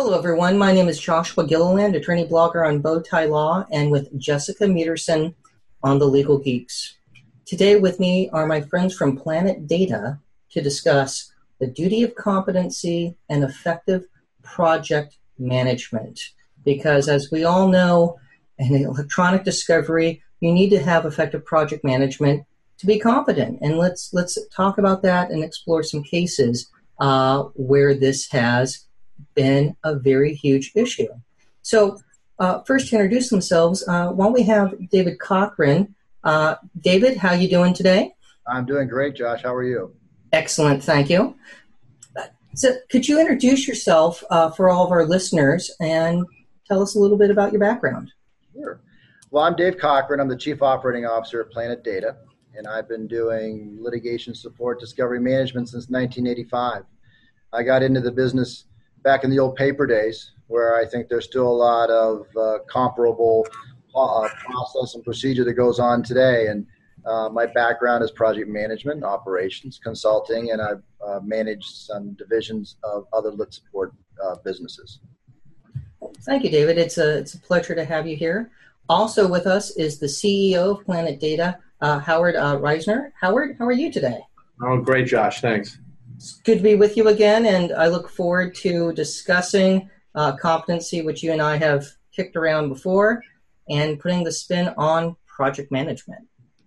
Hello, everyone. My name is Joshua Gilliland, attorney blogger on Bowtie Law, and with Jessica Meterson on The Legal Geeks. Today with me are my friends from Planet Data to discuss the duty of competency and effective project management. Because as we all know, in electronic discovery, you need to have effective project management to be competent. And let's talk about that and explore some cases where this has been a very huge issue. So first to introduce themselves, why don't we have David Cochran. David, how are you doing today? I'm doing great, Josh. How are you? Excellent, thank you. So could you introduce yourself for all of our listeners and tell us a little bit about your background? Sure. Well, I'm Dave Cochran. I'm the Chief Operating Officer at Planet Data, and I've been doing litigation support discovery management since 1985. I got into the business back in the old paper days, where I think there's still a lot of comparable process and procedure that goes on today. And my background is project management, operations, consulting, and I've managed some divisions of other lit support businesses. Thank you, David. It's a pleasure to have you here. Also with us is the CEO of Planet Data, Howard Reisner. Howard, how are you today? Oh, great, Josh. Thanks. It's good to be with you again, and I look forward to discussing competency, which you and I have kicked around before, and putting the spin on project management.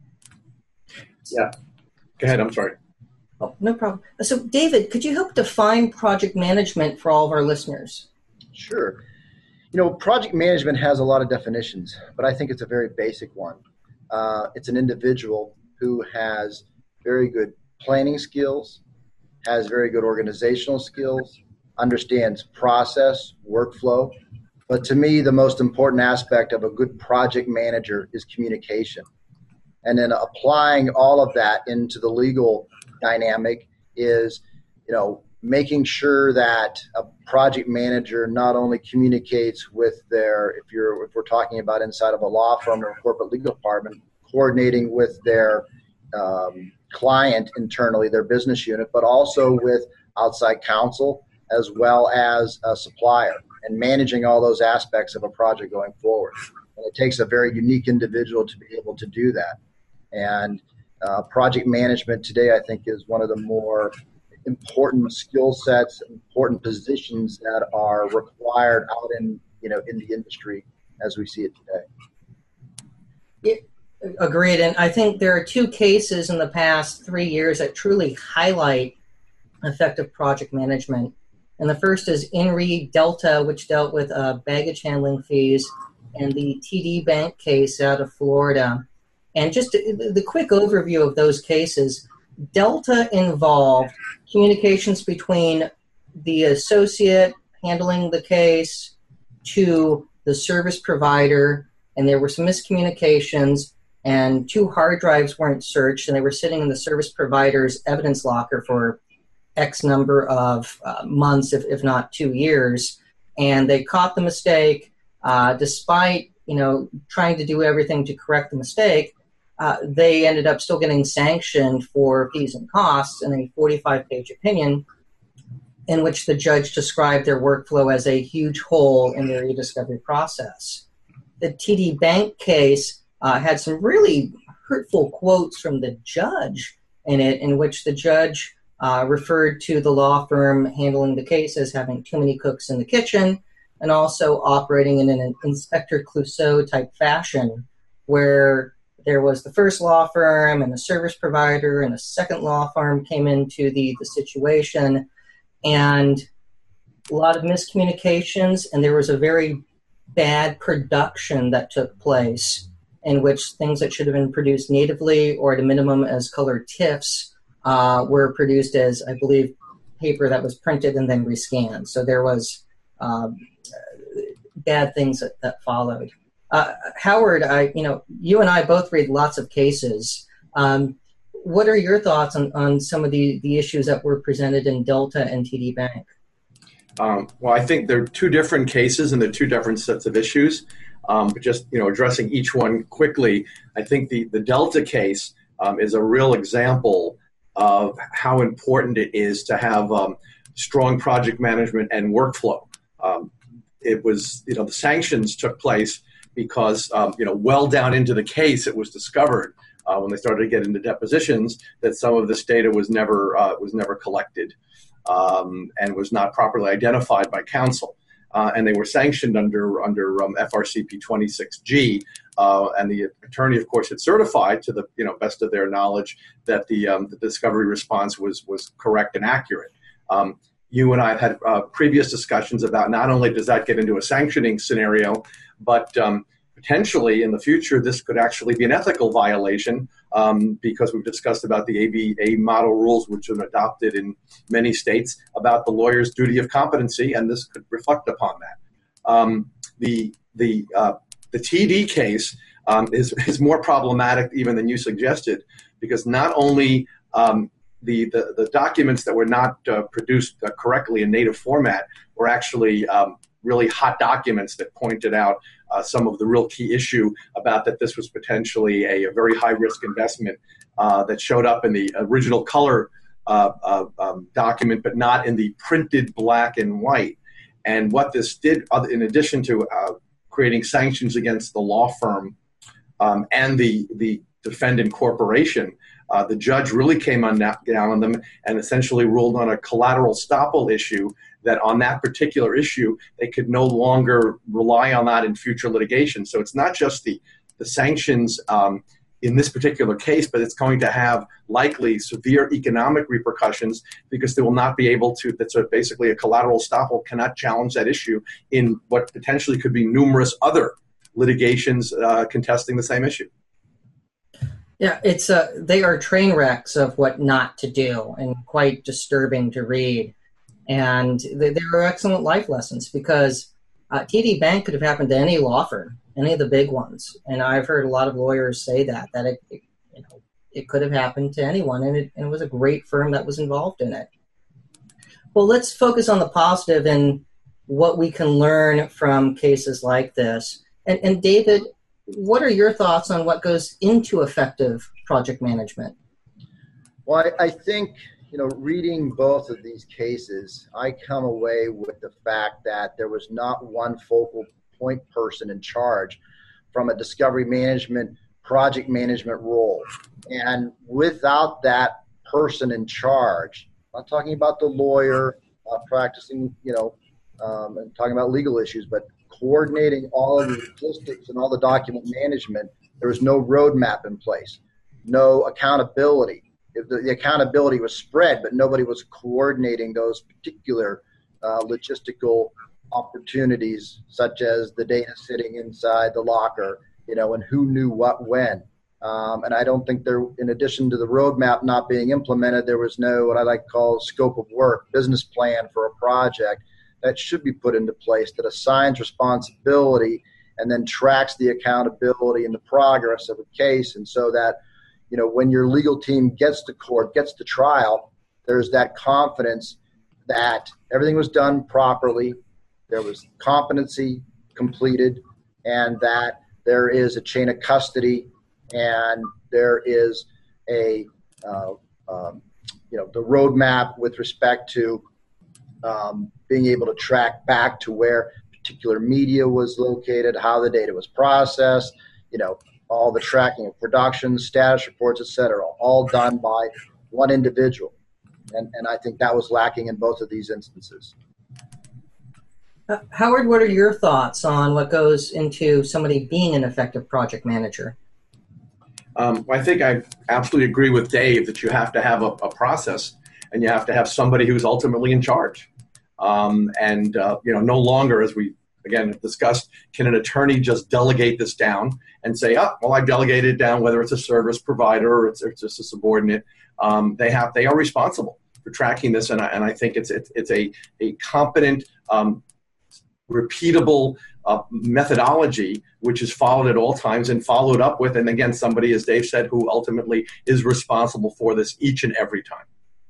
Yeah. Go ahead. I'm sorry. Oh, no problem. So, David, could you help define project management for all of our listeners? Sure. You know, project management has a lot of definitions, but I think it's a very basic one. It's an individual who has very good planning skills, has very good organizational skills, understands process, workflow. But to me, the most important aspect of a good project manager is communication. And then applying all of that into the legal dynamic is, making sure that a project manager not only communicates with if we're talking about inside of a law firm or a corporate legal department, coordinating with their client internally, their business unit, but also with outside counsel as well as a supplier, and managing all those aspects of a project going forward. And it takes a very unique individual to be able to do that. And project management today, I think, is one of the more important skill sets, important positions that are required out in the industry as we see it today. Agreed. And I think there are two cases in the past 3 years that truly highlight effective project management. And the first is INRI Delta, which dealt with baggage handling fees, and the TD Bank case out of Florida. And just the quick overview of those cases, Delta involved communications between the associate handling the case to the service provider, and there were some miscommunications, and 2 hard drives weren't searched, and they were sitting in the service provider's evidence locker for X number of months, if not 2 years. And they caught the mistake, despite trying to do everything to correct the mistake. They ended up still getting sanctioned for fees and costs in a 45-page opinion in which the judge described their workflow as a huge hole in their e-discovery process. The TD Bank case had some really hurtful quotes from the judge in it, in which the judge referred to the law firm handling the case as having too many cooks in the kitchen, and also operating in an Inspector Clouseau type fashion, where there was the first law firm and a service provider and a second law firm came into the situation, and a lot of miscommunications, and there was a very bad production that took place in which things that should have been produced natively or at a minimum as colored TIFFs were produced as, I believe, paper that was printed and then rescanned. So there was bad things that followed. Howard, you and I both read lots of cases. What are your thoughts on some of the issues that were presented in Delta and TD Bank? Well, I think they're 2 different cases and they're 2 different sets of issues. But just addressing each one quickly, I think the Delta case is a real example of how important it is to have strong project management and workflow. it was, the sanctions took place because, well down into the case, it was discovered when they started to get into depositions that some of this data was never collected and was not properly identified by counsel. And they were sanctioned under FRCP 26G, and the attorney, of course, had certified to the best of their knowledge that the discovery response was correct and accurate. You and I have had previous discussions about not only does that get into a sanctioning scenario, but potentially in the future this could actually be an ethical violation because we've discussed about the ABA model rules, which have been adopted in many states about the lawyer's duty of competency, and this could reflect upon that. The TD case is more problematic even than you suggested, because not only the documents that were not produced correctly in native format were actually really hot documents that pointed out some of the real key issue about that this was potentially a very high-risk investment that showed up in the original color document, but not in the printed black and white. And what this did, in addition to creating sanctions against the law firm and the defendant corporation, the judge really came down on them and essentially ruled on a collateral estoppel issue, that on that particular issue, they could no longer rely on that in future litigation. So it's not just the sanctions in this particular case, but it's going to have likely severe economic repercussions because they will not be able to, that's basically a collateral estoppel cannot challenge that issue in what potentially could be numerous other litigations contesting the same issue. Yeah, they are train wrecks of what not to do and quite disturbing to read. And they were excellent life lessons because TD Bank could have happened to any law firm, any of the big ones. And I've heard a lot of lawyers say that it could have happened to anyone, and it was a great firm that was involved in it. Well, let's focus on the positive and what we can learn from cases like this. And David, what are your thoughts on what goes into effective project management? Well, I think, reading both of these cases, I come away with the fact that there was not one focal point person in charge from a discovery management, project management role. And without that person in charge, I'm not talking about the lawyer practicing, and talking about legal issues, but coordinating all of the logistics and all the document management, there was no roadmap in place, no accountability. The accountability was spread, but nobody was coordinating those particular logistical opportunities, such as the data sitting inside the locker, and who knew what when. And I don't think there, in addition to the roadmap not being implemented, there was no, what I like to call, scope of work, business plan for a project that should be put into place that assigns responsibility and then tracks the accountability and the progress of a case. And so that, when your legal team gets to court, gets to trial, there's that confidence that everything was done properly, there was competency completed, and that there is a chain of custody, and there is the roadmap with respect to being able to track back to where particular media was located, how the data was processed, all the tracking of production, status reports, et cetera, all done by one individual. And I think that was lacking in both of these instances. Howard, what are your thoughts on what goes into somebody being an effective project manager? I think I absolutely agree with Dave that you have to have a process, and you have to have somebody who's ultimately in charge. No longer, as we again discussed, can an attorney just delegate this down and say, I delegated it down, whether it's a service provider or it's just a subordinate. They are responsible for tracking this, and I think it's a competent, repeatable methodology which is followed at all times and followed up with, and again, somebody, as Dave said, who ultimately is responsible for this each and every time.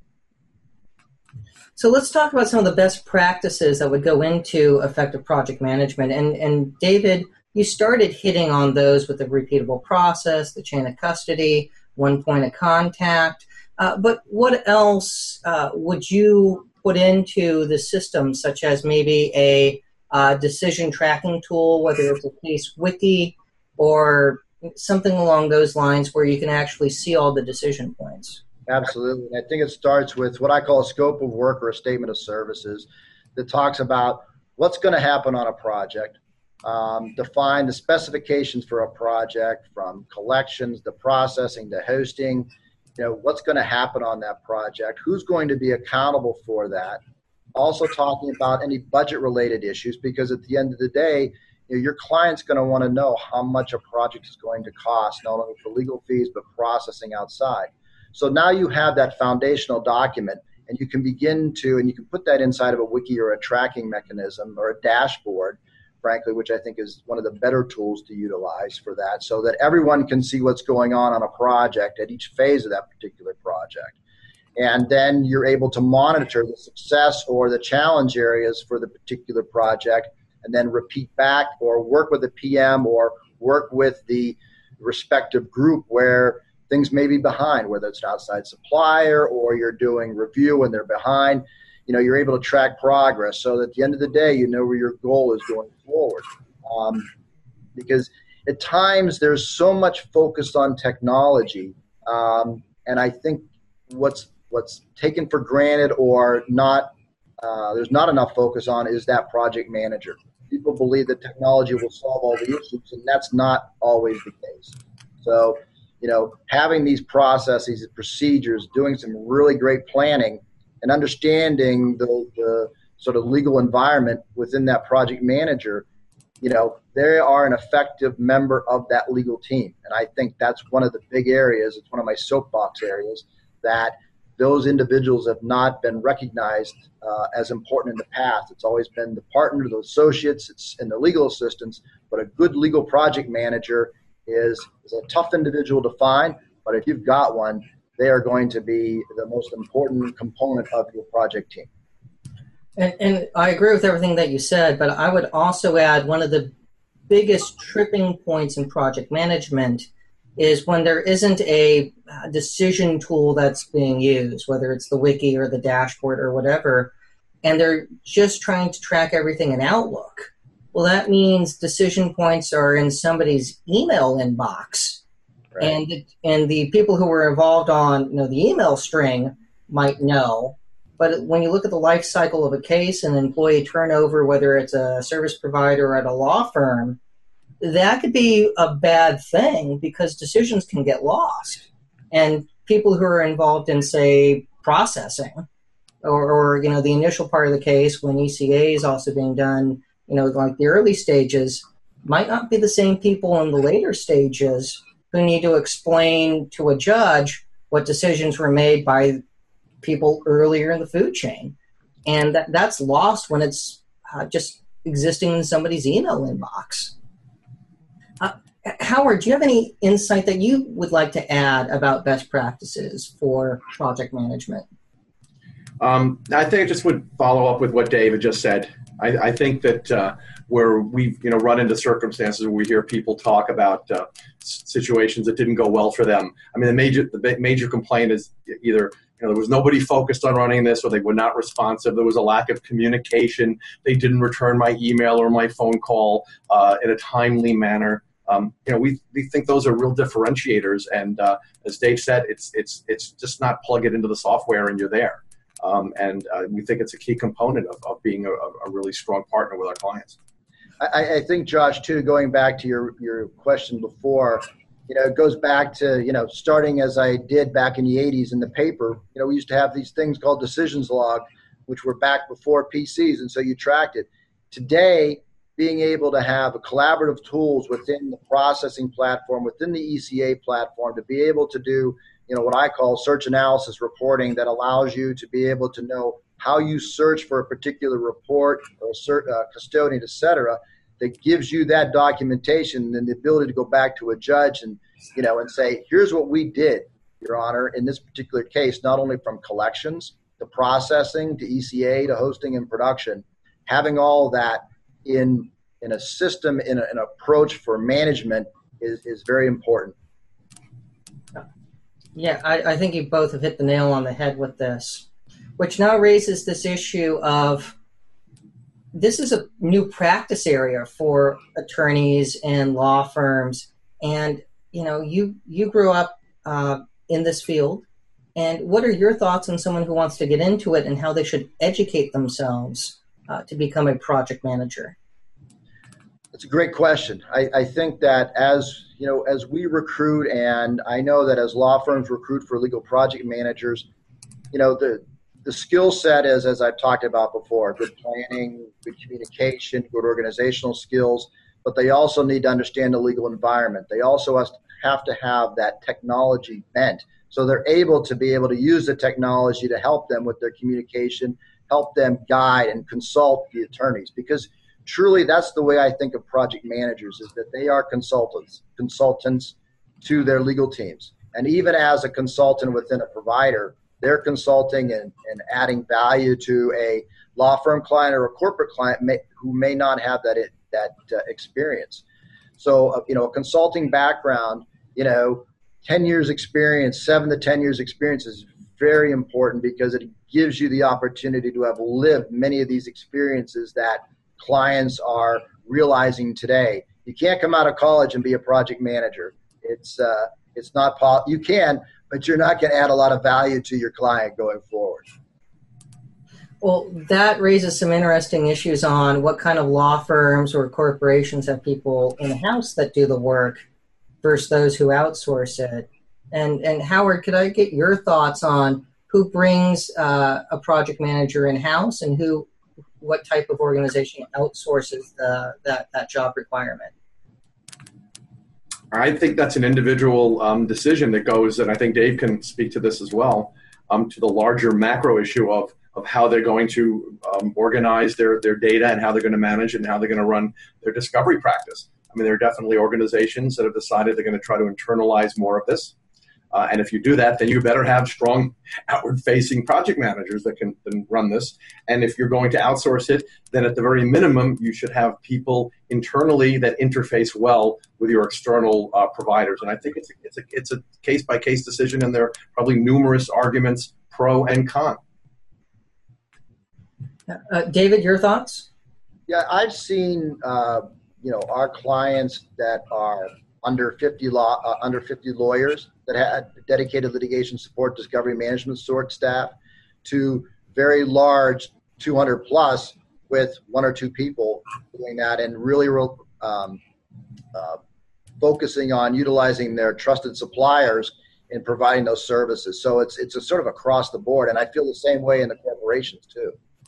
So let's talk about some of the best practices that would go into effective project management. And David, you started hitting on those with the repeatable process, the chain of custody, one point of contact. But what else would you put into the system, such as maybe a decision tracking tool, whether it's a case wiki or something along those lines where you can actually see all the decision points. Absolutely. And I think it starts with what I call a scope of work or a statement of services that talks about what's going to happen on a project, define the specifications for a project from collections, to processing, to hosting, what's going to happen on that project, who's going to be accountable for that. Also talking about any budget related issues, because at the end of the day, your client's going to want to know how much a project is going to cost, not only for legal fees, but processing outside. So now you have that foundational document, and you can begin to, and you can put that inside of a wiki or a tracking mechanism or a dashboard, frankly, which I think is one of the better tools to utilize for that, so that everyone can see what's going on a project at each phase of that particular project. And then you're able to monitor the success or the challenge areas for the particular project, and then repeat back or work with the PM or work with the respective group where things may be behind, whether it's an outside supplier or you're doing review and they're behind. You're able to track progress so that at the end of the day, you know where your goal is going forward. Because at times there's so much focus on technology, and I think what's taken for granted or not, there's not enough focus on is that project manager. People believe that technology will solve all the issues, and that's not always the case. So, having these processes and procedures, doing some really great planning, and understanding the sort of legal environment within that project manager, they are an effective member of that legal team. And I think that's one of the big areas, it's one of my soapbox areas, that those individuals have not been recognized as important in the past. It's always been the partner, the associates, and the legal assistants, but a good legal project manager is a tough individual to find, but if you've got one, they are going to be the most important component of your project team. And I agree with everything that you said, but I would also add one of the biggest tripping points in project management is when there isn't a decision tool that's being used, whether it's the wiki or the dashboard or whatever, and they're just trying to track everything in Outlook. Well, that means decision points are in somebody's email inbox. Right. And the people who were involved on the email string might know. But when you look at the life cycle of a case and employee turnover, whether it's a service provider or at a law firm, that could be a bad thing because decisions can get lost. And people who are involved in, say, processing or the initial part of the case when ECA is also being done, like the early stages, might not be the same people in the later stages who need to explain to a judge what decisions were made by people earlier in the food chain. And that's lost when it's just existing in somebody's email inbox. Howard, do you have any insight that you would like to add about best practices for project management? I think I just would follow up with what David just said. I think that where we've run into circumstances where we hear people talk about situations that didn't go well for them. I mean, the major complaint is either there was nobody focused on running this, or they were not responsive. There was a lack of communication. They didn't return my email or my phone call in a timely manner. We think those are real differentiators. And as Dave said, it's just not plug it into the software and you're there. And we think it's a key component of being a really strong partner with our clients. I think, Josh, too, going back to your question before, it goes back to, starting as I did back in the 80s in the paper, we used to have these things called decisions log, which were back before PCs, and so you tracked it. Today, being able to have a collaborative tools within the processing platform, within the ECA platform, to be able to do what I call search analysis reporting that allows you to be able to know how you search for a particular report or a custodian, et cetera, that gives you that documentation and the ability to go back to a judge and say, here's what we did, Your Honor, in this particular case, not only from collections to processing to ECA to hosting and production. Having all that in a system, in an approach for management is very important. Yeah, I think you both have hit the nail on the head with this. which now raises this issue of this is a new practice area for attorneys and law firms. And, you grew up in this field. And what are your thoughts on someone who wants to get into it and how they should educate themselves to become a project manager? That's a great question. I think that as we recruit, and I know that as law firms recruit for legal project managers, the skill set is, as I've talked about before, good planning, good communication, good organizational skills, but they also need to understand the legal environment. They also have to have that technology bent, so they're able to use the technology to help them with their communication, help them guide and consult the attorneys. Because truly, that's the way I think of project managers, is that they are consultants to their legal teams. And even as a consultant within a provider, they're consulting and adding value to a law firm client or a corporate client who may not have that experience. So, a consulting background, 10 years experience, 7 to 10 years experience is very important, because it gives you the opportunity to have lived many of these experiences that clients are realizing today. You can't come out of college and be a project manager. It's not you can, but you're not going to add a lot of value to your client going forward. Well, that raises some interesting issues on what kind of law firms or corporations have people in-house that do the work versus those who outsource it. And Howard, could I get your thoughts on who brings a project manager in-house and what type of organization outsources that job requirement? I think that's an individual decision that goes, and I think Dave can speak to this as well, to the larger macro issue of how they're going to organize their data and how they're going to manage and how they're going to run their discovery practice. I mean, there are definitely organizations that have decided they're going to try to internalize more of this. And if you do that, then you better have strong outward-facing project managers that can run this. And if you're going to outsource it, then at the very minimum, you should have people internally that interface well with your external providers. And I think it's a case-by-case decision, and there are probably numerous arguments pro and con. David, your thoughts? Yeah, I've seen our clients that are under 50 lawyers that had dedicated litigation support, discovery management sort staff, to very large 200 plus with 1 or 2 people doing that, and really focusing on utilizing their trusted suppliers in providing those services. So it's a sort of across the board, and I feel the same way in the corporations too.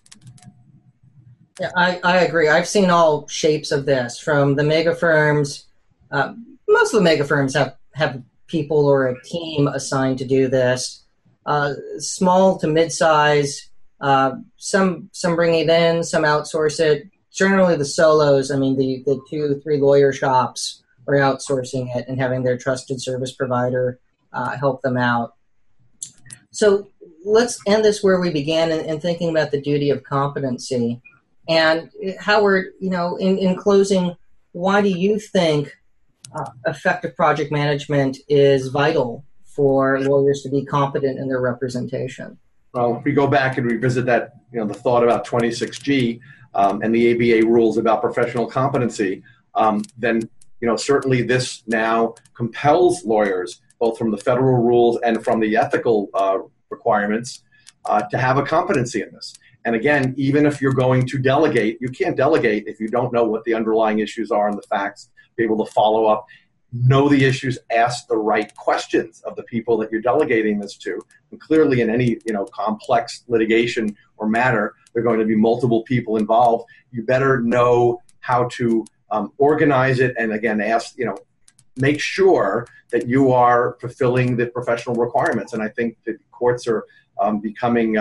Yeah, I agree. I've seen all shapes of this, from the mega firms. Most of the mega firms have people or a team assigned to do this. Small to mid-size, some bring it in, some outsource it. Generally the solos, I mean the 2-3 lawyer shops are outsourcing it and having their trusted service provider help them out. So let's end this where we began in thinking about the duty of competency. And Howard, in closing, why do you think effective project management is vital for lawyers to be competent in their representation? Well, if we go back and revisit that, the thought about 26G and the ABA rules about professional competency, then certainly this now compels lawyers, both from the federal rules and from the ethical requirements, to have a competency in this. And again, even if you're going to delegate, you can't delegate if you don't know what the underlying issues are and the facts, be able to follow up, know the issues, ask the right questions of the people that you're delegating this to. And clearly in any, complex litigation or matter, there are going to be multiple people involved. You better know how to organize it, and again, make sure that you are fulfilling the professional requirements. And I think that courts are becoming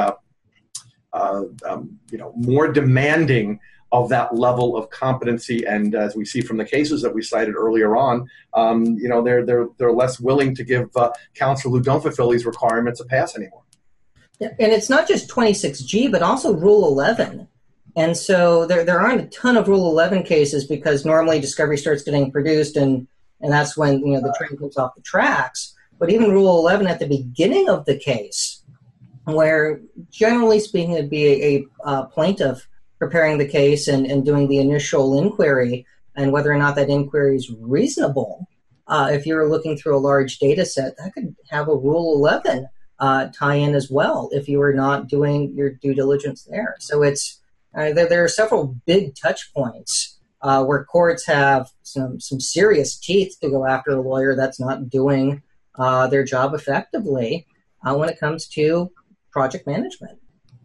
more demanding of that level of competency, and as we see from the cases that we cited earlier on, they're less willing to give counsel who don't fulfill these requirements a pass anymore. Yeah, and it's not just 26G, but also Rule 11. And so there aren't a ton of Rule 11 cases, because normally discovery starts getting produced, and that's when the train comes off the tracks. But even Rule 11 at the beginning of the case where generally speaking, it'd be a plaintiff preparing the case and doing the initial inquiry, and whether or not that inquiry is reasonable. If you're looking through a large data set, that could have a Rule 11 tie-in as well if you were not doing your due diligence there. So it's there are several big touch points where courts have some serious teeth to go after a lawyer that's not doing their job effectively when it comes to project management.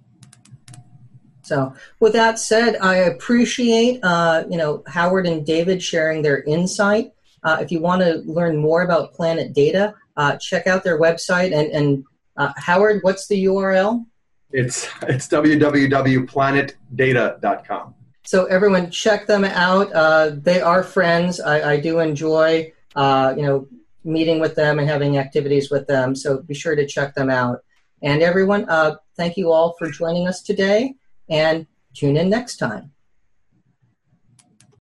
So with that said, I appreciate Howard and David sharing their insight. If you want to learn more about Planet Data, check out their website. And Howard, what's the URL? It's www.planetdata.com. So everyone, check them out. They are friends. I do enjoy meeting with them and having activities with them. So be sure to check them out. And everyone, thank you all for joining us today, and tune in next time.